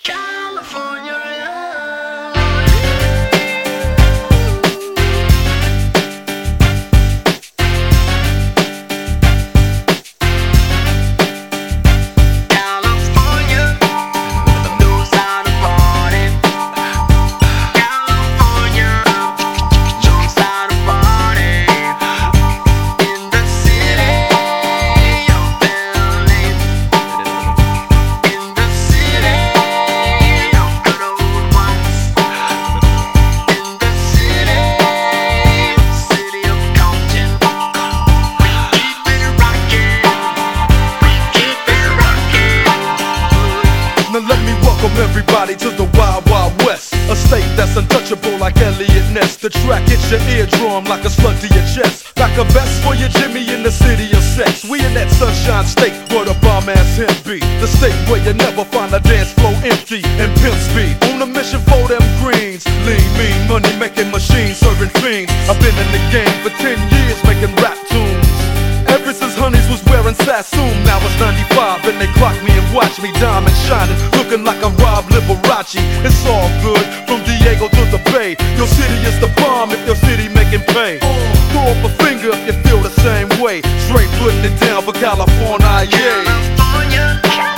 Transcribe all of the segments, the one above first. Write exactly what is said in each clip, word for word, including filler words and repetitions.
California. Everybody to the Wild Wild West, a state that's untouchable like Elliot Ness. The track hits your eardrum like a slug to your chest. Like a vest for your Jimmy in the city of sex. We in that sunshine state where the bomb ass him be. The state where you never find a dance floor empty and pimp speed. On a mission for them greens. Lean, mean, money making machines serving fiends. I've been in the game for ten years making rap tunes. Ever since Honeys was wearing Sassoon. Now it's ninety-five and they clock me and watch me diamond shining, looking like I'm Rob Liberace. It's all good from Diego to the Bay. Your city is the bomb if your city making pay. Throw up a finger if you feel the same way. Straight putting it down for California, yeah. California.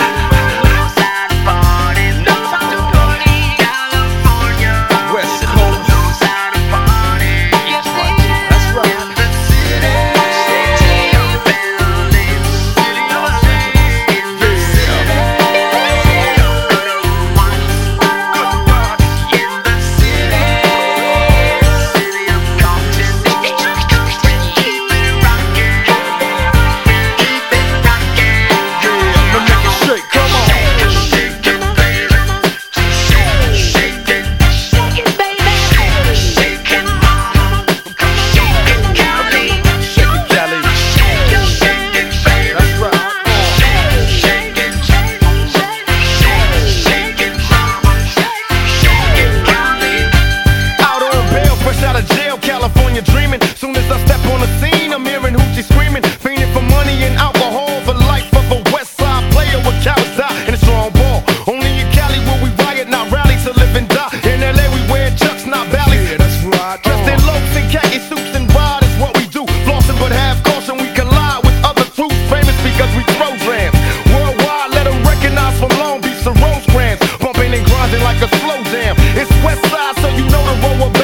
Dreaming. Soon as I step on the scene, I'm hearing hoochie screaming, fiending for money and alcohol. The life of a West Side player with cowards die and a strong ball. Only in Cali will we riot, not rally to live and die. In L A we wear chucks, not valleys. Yeah, that's right. Dressed in loafs and khaki suits and ride is what we do. Flossing but have caution, we collide with other crews famous because we throw grams. Worldwide, let them recognize from Long Beach to Rosecrans. Bumping and grinding like a slow jam. It's West Side, so you know the road.